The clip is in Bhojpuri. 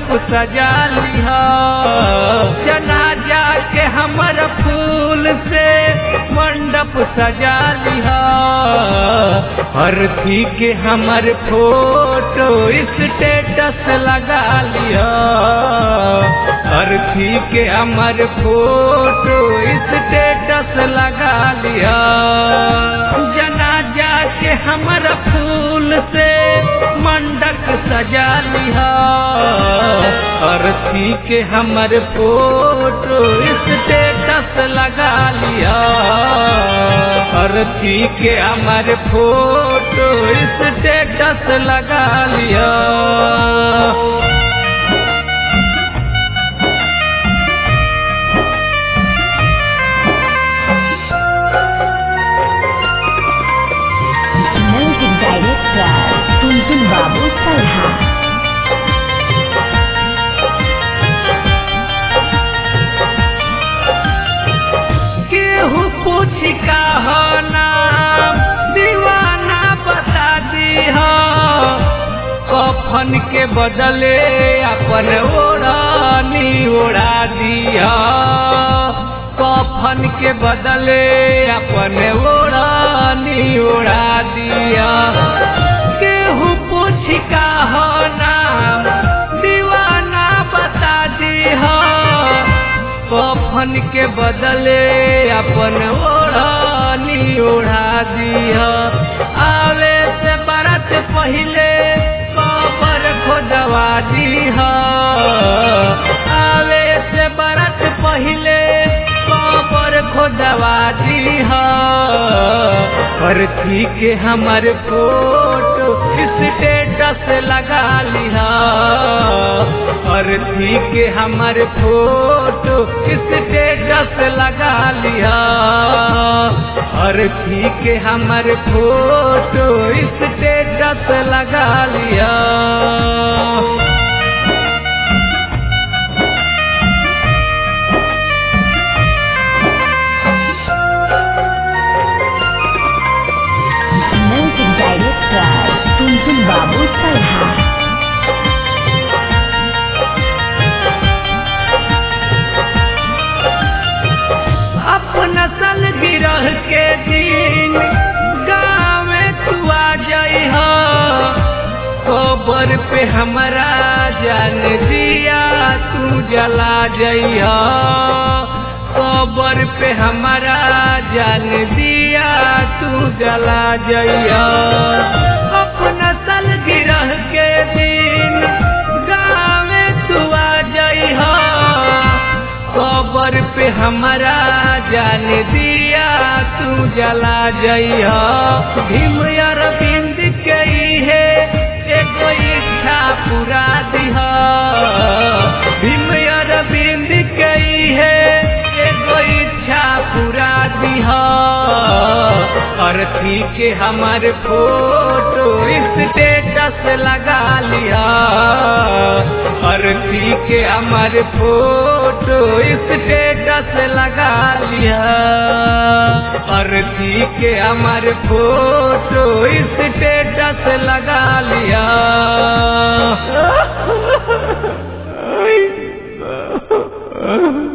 सजा लिहा, जनाजा के हमर फूल से मंडप सजा लिहा, अर्थी के हमर फोटो स्टेटस लगा लिहा, अर्थी के हमर फोटो स्टेटस लगा लिहा, जनाजा के हमर फूल से मंडप सजा लिहा, अर्थी के हमर फोटो स्टेटस लगा लिहा, अर्थी के हमर फोटो स्टेटस लगा लिहा। टुनटुन बाबू सल्हा। केहू पूछ का हो नाम दीवाना बता दीहा, कफन के बदले अपन ओढ़नी ओढ़ा दिया, कफन के बदले अपन ओढ़नी ओढ़ा दिया, केहू पूछ का हो नाम दीवाना बता दीहा, कफन के बदले अपन ओढ़नी ओढ़ा दिया, आवे से बरत पहले कबर खोदवा दिहा, आवे से बरत पहले कबर खोदवा दिहा, अर्थी के हमर फोटो स्टेटस लगा लिहा, अर्थी के हमर फोटो स्टेटस लगा लिहा, अर्थी के हमर फोटो स्टेटस लगा लिहा। टुनटुन बाबू सल्हा। अपना सल गिरह के दिन गाँव में तू आ जाइहा, कबर पे हमरा जान दिया तू जला जाइहा, कबर पे हमारा जान दिया तू जला जाइया, अपना सल गिरह के दिन गाँव में तू आ जाइहा, कबर पे हमारा जान दिया तू जला जाइया, भीम अरविंद के है एगो इच्छा पूरा दिहा, भीम अरविंद के है एगो इच्छा पूरा दिहा, अर्थी के हमर फोटो स्टेटस लगा लिहा, अर्थी के हमर फोटो स्टेटस लगा लिहा, अर्थी के हमर फोटो स्टेटस लगा लिहा।